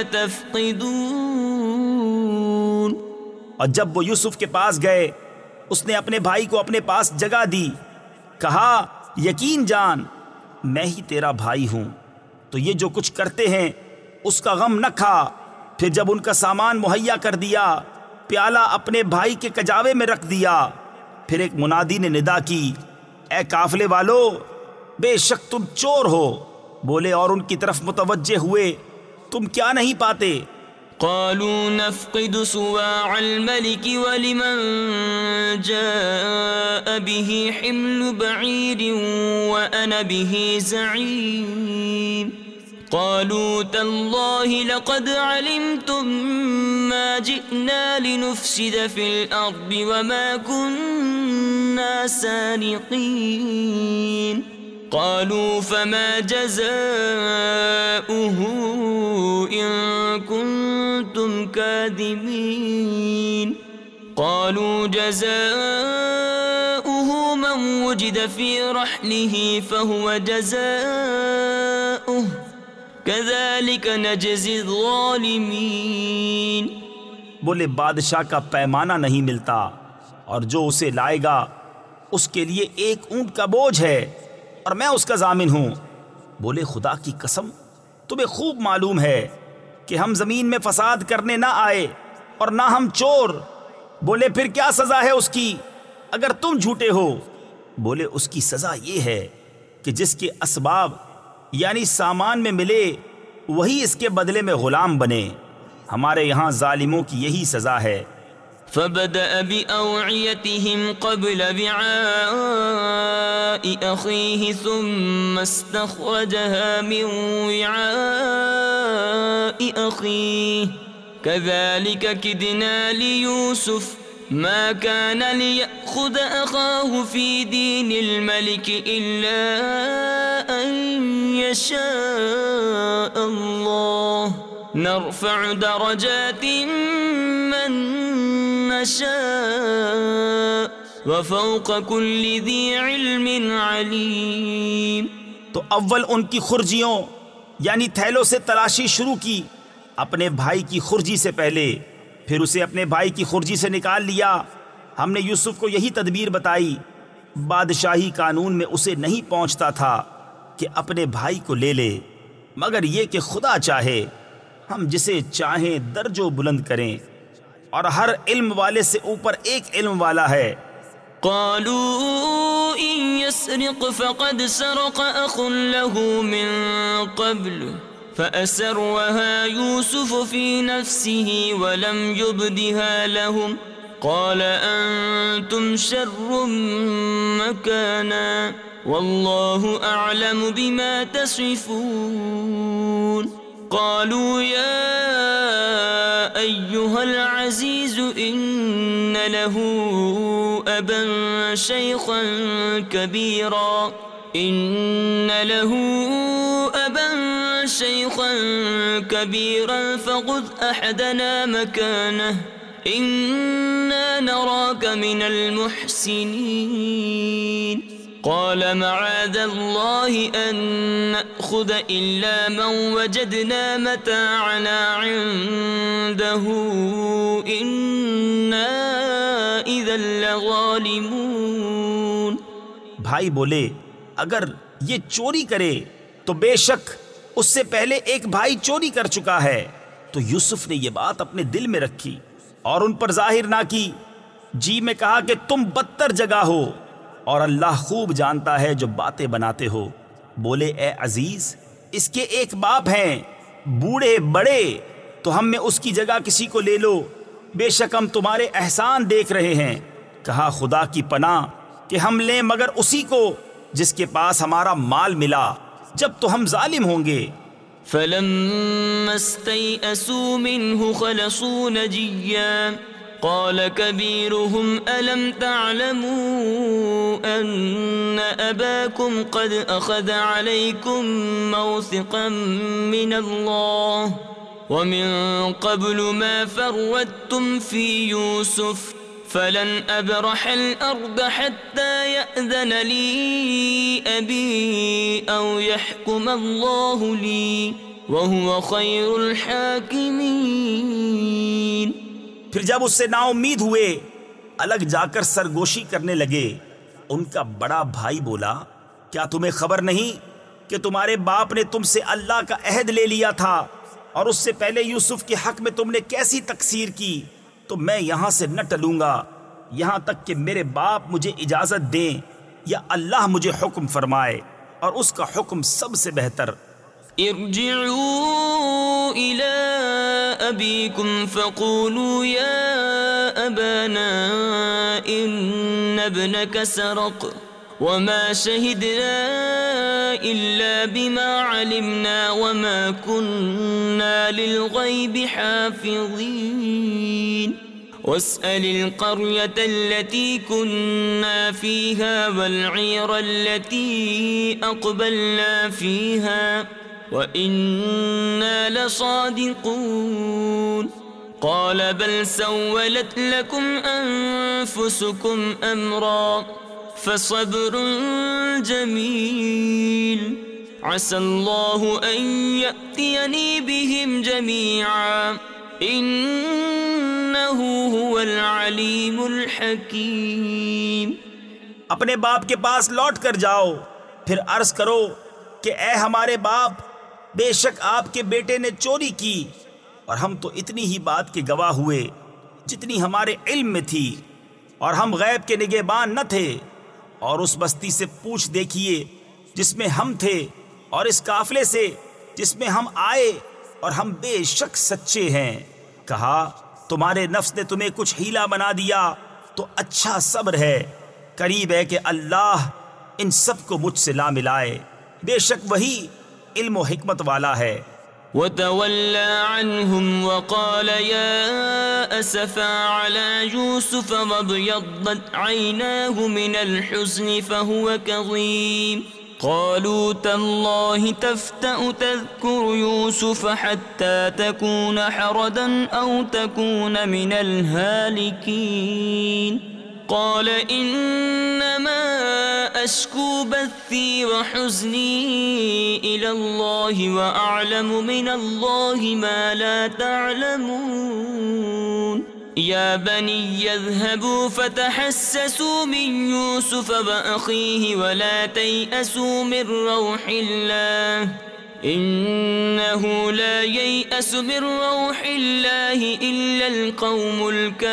تفقدون. اور جب وہ یوسف کے پاس گئے اس نے اپنے بھائی کو اپنے پاس جگہ دی. کہا یقین جان میں ہی تیرا بھائی ہوں، تو یہ جو کچھ کرتے ہیں اس کا غم نہ کھا. پھر جب ان کا سامان مہیا کر دیا، پیالہ اپنے بھائی کے کجاوے میں رکھ دیا. پھر ایک منادی نے ندا کی، اے قافلے والو بے شک تم چور ہو. بولے اور ان کی طرف متوجہ ہوئے تم کیا نہیں پاتے؟ قالوا نفقد صواع الملك ولمن جاء به حمل بعير وأنا به زعيم. قالوا تالله لقد علمتم ما جئنا لنفسد في الأرض وما كنا سارقين. قالوا فما جزاؤه إن كنتم كاذبين. قالوا جزاؤه من وجد في رحله فهو جزاؤه كذلك نجزي الظالمين۔ بولے بادشاہ کا پیمانہ نہیں ملتا، اور جو اسے لائے گا اس کے لیے ایک اونٹ کا بوجھ ہے، اور میں اس کا ضامن ہوں۔ بولے خدا کی قسم، تمہیں خوب معلوم ہے کہ ہم زمین میں فساد کرنے نہ آئے اور نہ ہم چور۔ بولے پھر کیا سزا ہے اس کی اگر تم جھوٹے ہو؟ بولے اس کی سزا یہ ہے کہ جس کے اسباب یعنی سامان میں ملے وہی اس کے بدلے میں غلام بنے۔ ہمارے یہاں ظالموں کی یہی سزا ہے۔ فبدأ بأوعيتهم قبل وعاء أخيه ثم استخرجها من وعاء أخيه كذلك كدنا ليوسف ما كان ليأخذ أخاه في دين الملك إلا أن يشاء الله نرفع درجات من نشاء وفوق كل ذي علم عليم۔ تو اول ان کی خرجیوں یعنی تھیلوں سے تلاشی شروع کی اپنے بھائی کی خرجی سے پہلے، پھر اسے اپنے بھائی کی خرجی سے نکال لیا۔ ہم نے یوسف کو یہی تدبیر بتائی، بادشاہی قانون میں اسے نہیں پہنچتا تھا کہ اپنے بھائی کو لے لے، مگر یہ کہ خدا چاہے ہم جسے چاہیں درجوں بلند کریں، اور ہر علم والے سے اوپر ایک علم والا ہے۔ قالوا إن يسرق فقد سرق أخ له من قبل فأسرها يوسف في نفسه ولم يبدها لهم قال أنتم شر مكانا والله أعلم بما تصفون۔ قالوا يا أيها العزيز إن له أبا شيخا كبيرا فخذ أحدنا مكانه إنا نراك من المحسنين۔ قال معاذ الله أن نأخذ إلا من وجدنا متاعنا عنده إنا إذا لظالمون۔ بھائی بولے اگر یہ چوری کرے تو بے شک اس سے پہلے ایک بھائی چوری کر چکا ہے۔ تو یوسف نے یہ بات اپنے دل میں رکھی اور ان پر ظاہر نہ کی، جی میں کہا کہ تم بدتر جگہ ہو، اور اللہ خوب جانتا ہے جو باتیں بناتے ہو۔ بولے اے عزیز، اس کے ایک باپ ہیں، بوڑھے بڑے، تو ہم میں اس کی جگہ کسی کو لے لو، بے شک ہم تمہارے احسان دیکھ رہے ہیں۔ کہا خدا کی پناہ کہ ہم لیں مگر اسی کو جس کے پاس ہمارا مال ملا، جب تو ہم ظالم ہوں گے۔ فلما استيئسوا منه خلصوا نجيا قال كبيرهم ألم تعلموا أن أباكم قد أخذ عليكم موثقا من الله ومن قبل ما فرطتم في يوسف فلن أبرح الأرض حتى يأذن لي أبي أو يحكم الله لي وهو خير الحاكمين۔ پھر جب اس سے نا امید ہوئے الگ جا کر سرگوشی کرنے لگے، ان کا بڑا بھائی بولا کیا تمہیں خبر نہیں کہ تمہارے باپ نے تم سے اللہ کا عہد لے لیا تھا، اور اس سے پہلے یوسف کے حق میں تم نے کیسی تقصیر کی؟ تو میں یہاں سے نہ ٹلوں گا یہاں تک کہ میرے باپ مجھے اجازت دیں یا اللہ مجھے حکم فرمائے، اور اس کا حکم سب سے بہتر۔ ارجعوا إلى أبيكم فقولوا يا أبانا إن ابنك سرق وما شهدنا إلا بما علمنا وما كنا للغيب حافظين واسأل القرية التي كنا فيها والعير التي أقبلنا فيها وَإِنَّا لَصَادِقُونَ قال بل سولت لكم أنفسكم أمرا فصبر جميل عسى الله أن يأتيني بهم جميعا إنه هو العليم الحكيم۔ اپنے باپ کے پاس لوٹ کر جاؤ، پھر عرض کرو کہ اے ہمارے باپ، بے شک آپ کے بیٹے نے چوری کی، اور ہم تو اتنی ہی بات کے گواہ ہوئے جتنی ہمارے علم میں تھی، اور ہم غیب کے نگہبان نہ تھے۔ اور اس بستی سے پوچھ دیکھیے جس میں ہم تھے، اور اس قافلے سے جس میں ہم آئے، اور ہم بے شک سچے ہیں۔ کہا تمہارے نفس نے تمہیں کچھ ہیلا بنا دیا تو اچھا صبر ہے، قریب ہے کہ اللہ ان سب کو مجھ سے لا ملائے، بے شک وہی علم و حکمت والا ہے۔ وتولى عنهم وقال يا أسفا على يوسف وابيضت عيناه من الحزن فهو كظيم قالوا تالله تفتأ تذكر يوسف حتى تكون حردا أو تكون من الهالكين قال إنما أشكو بثي وحزني إلى الله وأعلم من الله ما لا تعلمون يا بني اذهبوا فتحسسوا من يوسف وأخيه ولا تيأسوا من روح الله إنه لا ييأس من روح الله إلا القوم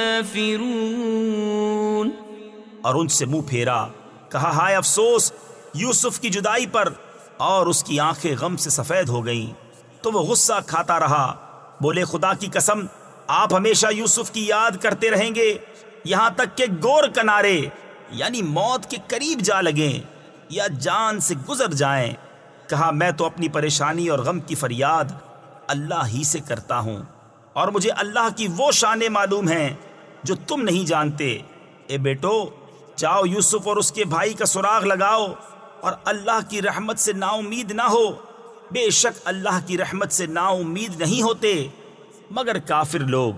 الكافرون۔ اور ان سے منہ پھیرا، کہا ہائے افسوس یوسف کی جدائی پر، اور اس کی آنکھیں غم سے سفید ہو گئیں تو وہ غصہ کھاتا رہا۔ بولے خدا کی قسم آپ ہمیشہ یوسف کی یاد کرتے رہیں گے یہاں تک کہ گور کنارے یعنی موت کے قریب جا لگیں یا جان سے گزر جائیں۔ کہا میں تو اپنی پریشانی اور غم کی فریاد اللہ ہی سے کرتا ہوں، اور مجھے اللہ کی وہ شانیں معلوم ہیں جو تم نہیں جانتے۔ اے بیٹو جاؤ یوسف اور اس کے بھائی کا سراغ لگاؤ، اور اللہ کی رحمت سے نا امید نہ ہو، بے شک اللہ کی رحمت سے نا امید نہیں ہوتے مگر کافر لوگ۔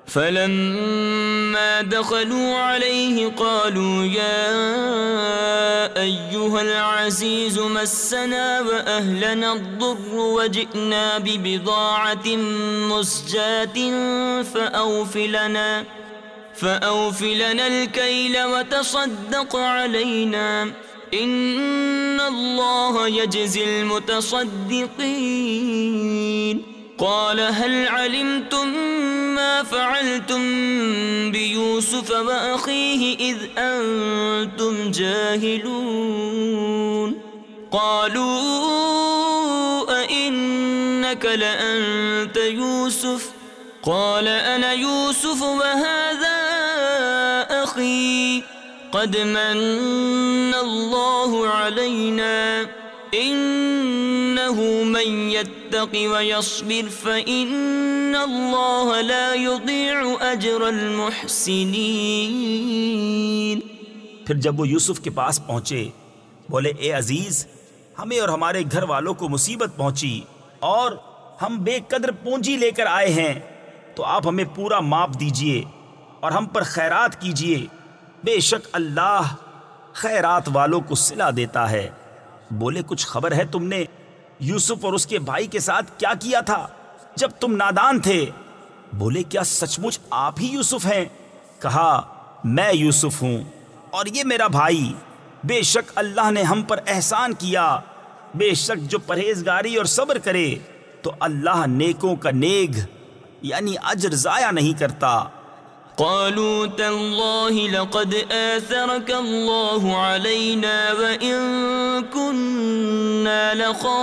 فلما دخلوا عليه قالوا يا أيها العزيز مسنا وأهلنا الضر وجئنا ببضاعة مزجاة فأوف لنا الكيل وتصدق علينا إن الله يجزي المتصدقين قال هل علمتم ما فعلتم بيوسف وأخيه إذ أنتم جاهلون قالوا أئنك لأنت يوسف قال أنا يوسف وهذا أخي قد من الله علينا إنه من يتق ويصبر فإن الله لا يضيع أجر المحسنين۔ پھر جب وہ یوسف کے پاس پہنچے بولے اے عزیز، ہمیں اور ہمارے گھر والوں کو مصیبت پہنچی اور ہم بے قدر پونجی لے کر آئے ہیں، تو آپ ہمیں پورا ماپ دیجئے اور ہم پر خیرات کیجئے، بے شک اللہ خیرات والوں کو صلہ دیتا ہے۔ بولے کچھ خبر ہے تم نے یوسف اور اس کے بھائی کے ساتھ کیا کیا تھا جب تم نادان تھے؟ بولے کیا سچ مچ آپ ہی یوسف ہیں؟ کہا میں یوسف ہوں اور یہ میرا بھائی، بے شک اللہ نے ہم پر احسان کیا، بے شک جو پرہیزگاری اور صبر کرے تو اللہ نیکوں کا نیک یعنی اجر ضائع نہیں کرتا۔ قالوا تالله لقد آثرك الله علينا وإن كنا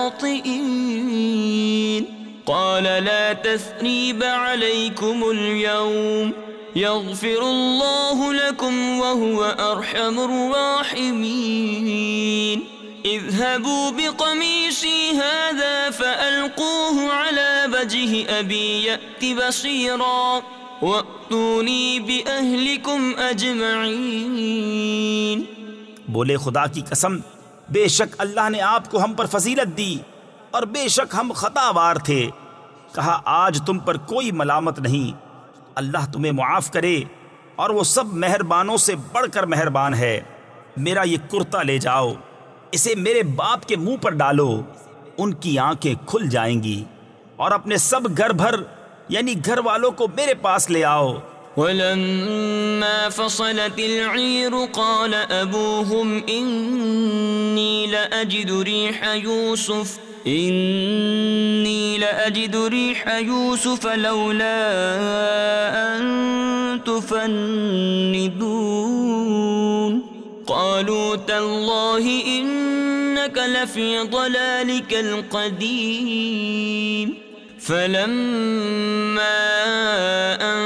لخاطئين قال لا تثريب عليكم اليوم يغفر الله لكم وهو أرحم الراحمين اذهبوا بقميصي هذا فألقوه على وجه أبي يأت بصيرا وَأْتُونِي بِأَهْلِكُمْ أَجْمَعِينَ۔ بولے خدا کی قسم بے شک اللہ نے آپ کو ہم پر فضیلت دی اور بے شک ہم خطا وار تھے۔ کہا آج تم پر کوئی ملامت نہیں، اللہ تمہیں معاف کرے، اور وہ سب مہربانوں سے بڑھ کر مہربان ہے۔ میرا یہ کرتا لے جاؤ، اسے میرے باپ کے منہ پر ڈالو، ان کی آنکھیں کھل جائیں گی، اور اپنے سب گھر بھر یعنی گھر والوں کو میرے پاس لے آؤ۔ ولما فصلت العير قال أبوهم إني لأجد ريح يوسف لولا أن تفندون قالوا تالله إنك لفي ضلالك القديم فلما أن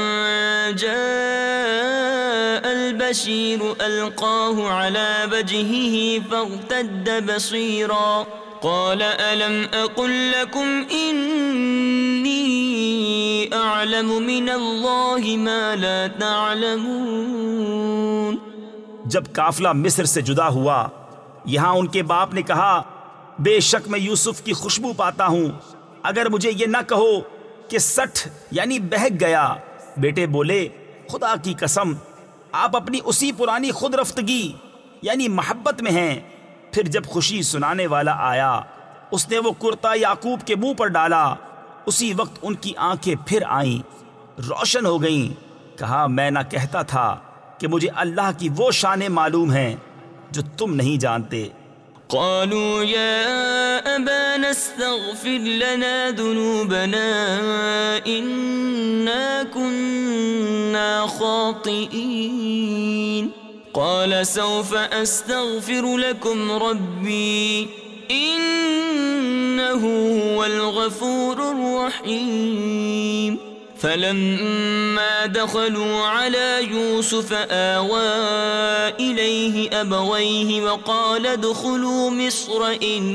جاء البشير ألقاه على وجهه فارتد بصيرا قال ألم أقل لكم إني أعلم من الله ما لا تعلمون۔ جب قافلہ مصر سے جدا ہوا، یہاں ان کے باپ نے کہا، بے شک میں یوسف کی خوشبو پاتا ہوں، اگر مجھے یہ نہ کہو کہ سٹھ یعنی بہک گیا۔ بیٹے بولے، خدا کی قسم آپ اپنی اسی پرانی خود رفتگی یعنی محبت میں ہیں۔ پھر جب خوشی سنانے والا آیا، اس نے وہ کرتا یعقوب کے منہ پر ڈالا، اسی وقت ان کی آنکھیں پھر آئیں، روشن ہو گئیں۔ کہا، میں نہ کہتا تھا کہ مجھے اللہ کی وہ شانیں معلوم ہیں جو تم نہیں جانتے۔ قالوا يا أبانا استغفر لنا ذنوبنا إنا كنا خاطئين قال سوف أستغفر لكم ربي إنه هو الغفور الرحيم فلما دخلوا على يوسف آوى إليه أبويه وقال ادخلوا مصر إن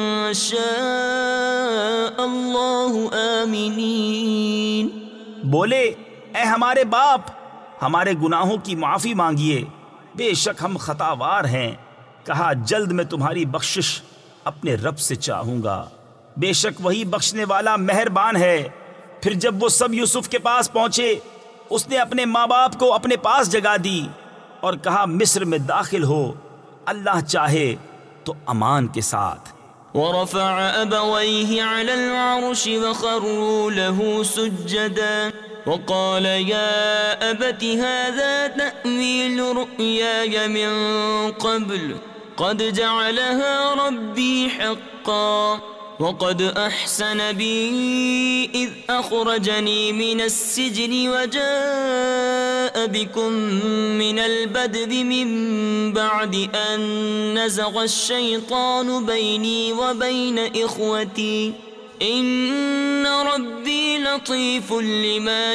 شاء الله آمنين۔ بولے، اے ہمارے باپ، ہمارے گناہوں کی معافی مانگیے، بے شک ہم خطاوار ہیں۔ کہا، جلد میں تمہاری بخشش اپنے رب سے چاہوں گا، بے شک وہی بخشنے والا مہربان ہے۔ پھر جب وہ سب یوسف کے پاس پہنچے، اس نے اپنے ماں باپ کو اپنے پاس جگا دی اور کہا، مصر میں داخل ہو، اللہ چاہے تو امان کے ساتھ۔ ورفع أبويه على العرش وخروا له سجدا وقال يا أبت هذا تأويل رؤياي من قبل قد جعلها ربي حقا وقد أحسن بي إذ أخرجني من السجن وجاء بكم من البدو من بعد أن نزغ الشيطان بيني وبين إخوتي إن ربي لطيف لما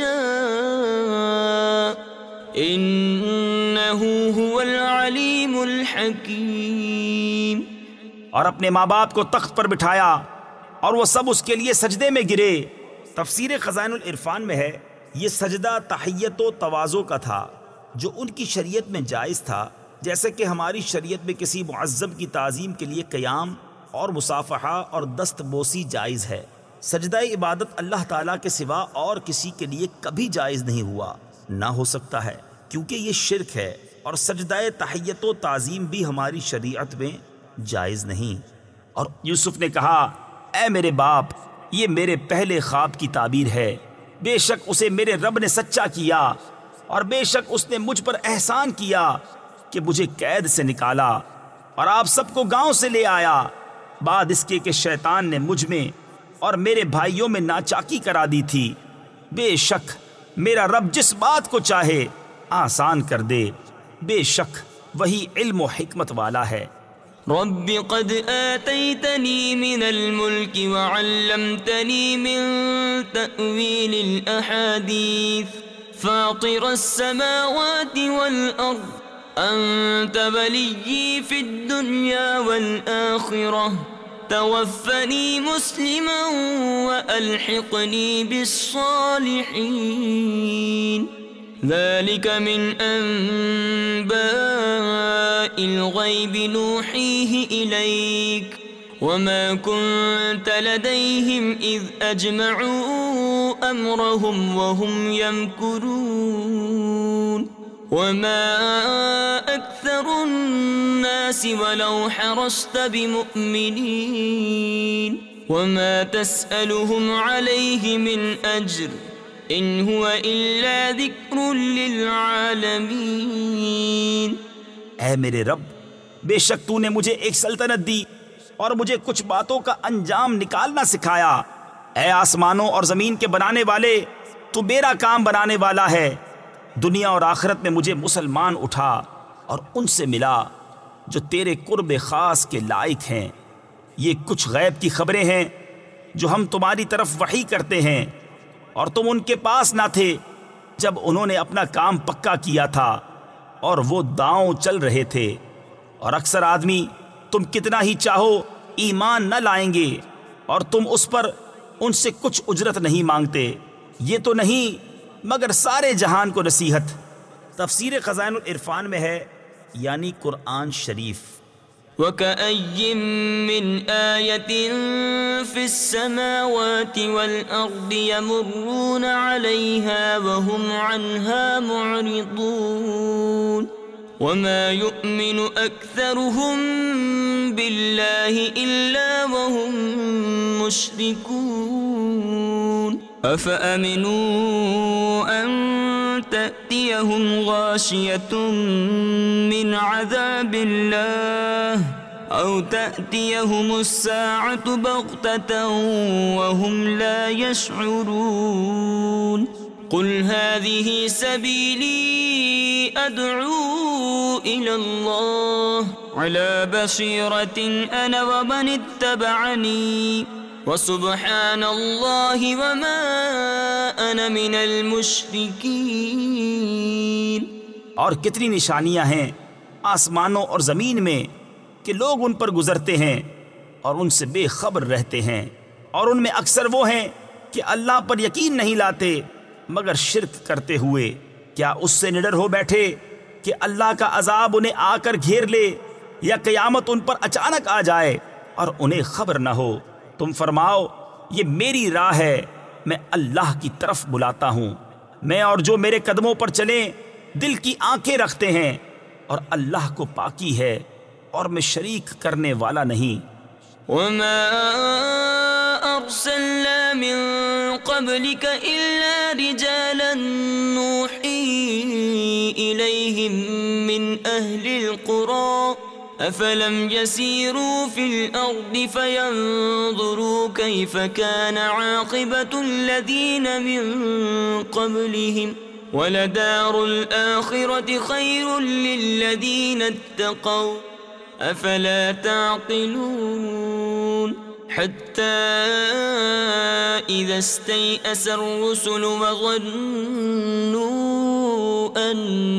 يشاء إنه هو العليم الحكيم۔ اور اپنے ماں باپ کو تخت پر بٹھایا اور وہ سب اس کے لیے سجدے میں گرے۔ تفسیر خزائن العرفان میں ہے، یہ سجدہ تحیت و تواضع کا تھا جو ان کی شریعت میں جائز تھا، جیسے کہ ہماری شریعت میں کسی معظم کی تعظیم کے لیے قیام اور مصافحہ اور دست بوسی جائز ہے۔ سجدہ عبادت اللہ تعالیٰ کے سوا اور کسی کے لیے کبھی جائز نہیں ہوا، نہ ہو سکتا ہے، کیونکہ یہ شرک ہے، اور سجدہ تحیت و تعظیم بھی ہماری شریعت میں جائز نہیں۔ اور یوسف نے کہا، اے میرے باپ، یہ میرے پہلے خواب کی تعبیر ہے، بے شک اسے میرے رب نے سچا کیا، اور بے شک اس نے مجھ پر احسان کیا کہ مجھے قید سے نکالا اور آپ سب کو گاؤں سے لے آیا، بعد اس کے کہ شیطان نے مجھ میں اور میرے بھائیوں میں ناچاکی کرا دی تھی۔ بے شک میرا رب جس بات کو چاہے آسان کر دے، بے شک وہی علم و حکمت والا ہے۔ رب قد آتيتني من الملك وعلمتني من تأويل الأحاديث فاطر السماوات والأرض أنت وليي في الدنيا والآخرة توفني مسلما وألحقني بالصالحين ذلك من أنباء الغيب نوحيه إليك وما كنت لديهم إذ أجمعوا أمرهم وهم يمكرون وما أكثر الناس ولو حرصت بمؤمنين وما تسألهم عليه من أجر إن هو إلا ذكر للعالمين۔ اے میرے رب، بے شک تو نے مجھے ایک سلطنت دی اور مجھے کچھ باتوں کا انجام نکالنا سکھایا۔ اے آسمانوں اور زمین کے بنانے والے، تو میرا کام بنانے والا ہے۔ دنیا اور آخرت میں مجھے مسلمان اٹھا اور ان سے ملا جو تیرے قرب خاص کے لائق ہیں۔ یہ کچھ غیب کی خبریں ہیں جو ہم تمہاری طرف وحی کرتے ہیں، اور تم ان کے پاس نہ تھے جب انہوں نے اپنا کام پکا کیا تھا اور وہ داؤں چل رہے تھے۔ اور اکثر آدمی تم کتنا ہی چاہو ایمان نہ لائیں گے، اور تم اس پر ان سے کچھ اجرت نہیں مانگتے۔ یہ تو نہیں مگر سارے جہان کو نصیحت۔ تفسیر خزائن العرفان میں ہے، یعنی قرآن شریف۔ وَكَأَيٍّ مِّنْ آيَةٍ فِي السَّمَاوَاتِ وَالْأَرْضِ يَمُرُّونَ عَلَيْهَا وَهُمْ عَنْهَا مُعْرِضُونَ وَمَا يُؤْمِنُ أَكْثَرُهُم بِاللَّهِ إِلَّا وَهُم مُّشْرِكُونَ أَفَأَمِنُوا أَن تَأْتِيَهُمْ غَاشِيَةٌ مِّنْ عَذَابِ اللَّهِ أَوْ تَأْتِيَهُمُ السَّاعَةُ بَغْتَةً وَهُمْ لَا يَشْعُرُونَ قُلْ هَٰذِهِ سَبِيلِي أَدْعُو إِلَى اللَّهِ عَلَىٰ بَصِيرَةٍ أَنَا وَمَنِ اتَّبَعَنِي وَسُبْحَانَ اللَّهِ وَمَا أَنَا مِنَ الْمُشْرِكِينَ۔ اور کتنی نشانیاں ہیں آسمانوں اور زمین میں کہ لوگ ان پر گزرتے ہیں اور ان سے بے خبر رہتے ہیں، اور ان میں اکثر وہ ہیں کہ اللہ پر یقین نہیں لاتے مگر شرک کرتے ہوئے۔ کیا اس سے نڈر ہو بیٹھے کہ اللہ کا عذاب انہیں آ کر گھیر لے، یا قیامت ان پر اچانک آ جائے اور انہیں خبر نہ ہو؟ تم فرماؤ، یہ میری راہ ہے، میں اللہ کی طرف بلاتا ہوں۔ میں اور جو میرے قدموں پر چلیں دل کی آنکھیں رکھتے ہیں، اور اللہ کو پاکی ہے اور میں شریک کرنے والا نہیں۔ وما أرسلنا من قبلك إلا رجالا نوحي إليهم من أهل القرى أفلم يسيروا في الأرض فينظروا كيف كان عاقبة الذين من قبلهم ولدار الآخرة خير للذين اتقوا أفلا تعقلون حتى إذا استيأس الرسل وظنوا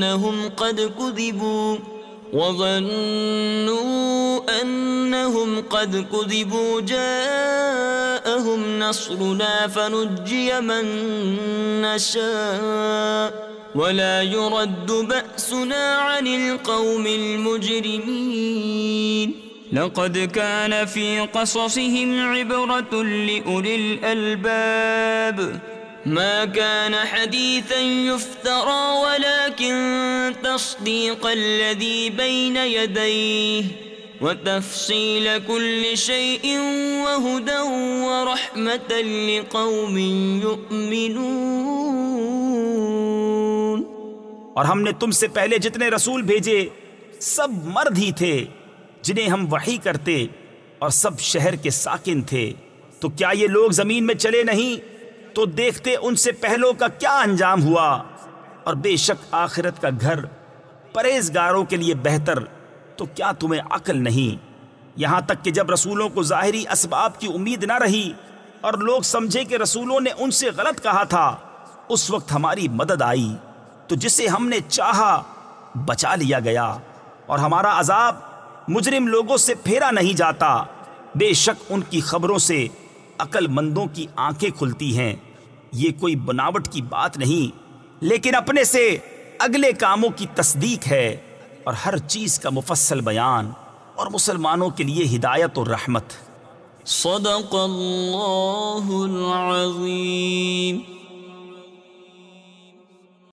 أنهم قد كذبوا جاءهم نصرنا فنجي من نشاء ولا يرد بأسنا عن القوم المجرمين لقد كان في قصصهم عبرة لأولي الألباب ما كان حديثا يفترى ولكن تصديق الذي بين يديه وتفصيل كل شيء وهدى ورحمة لقوم يؤمنون۔ اور ہم نے تم سے پہلے جتنے رسول بھیجے سب مرد ہی تھے جنہیں ہم وحی کرتے، اور سب شہر کے ساکن تھے۔ تو کیا یہ لوگ زمین میں چلے نہیں تو دیکھتے ان سے پہلوں کا کیا انجام ہوا؟ اور بے شک آخرت کا گھر پرہیزگاروں کے لیے بہتر، تو کیا تمہیں عقل نہیں؟ یہاں تک کہ جب رسولوں کو ظاہری اسباب کی امید نہ رہی اور لوگ سمجھے کہ رسولوں نے ان سے غلط کہا تھا، اس وقت ہماری مدد آئی تو جسے ہم نے چاہا بچا لیا گیا، اور ہمارا عذاب مجرم لوگوں سے پھیرا نہیں جاتا۔ بے شک ان کی خبروں سے عقل مندوں کی آنکھیں کھلتی ہیں۔ یہ کوئی بناوٹ کی بات نہیں، لیکن اپنے سے اگلے کاموں کی تصدیق ہے، اور ہر چیز کا مفصل بیان، اور مسلمانوں کے لیے ہدایت اور رحمت۔ صدق اللہ العظیم۔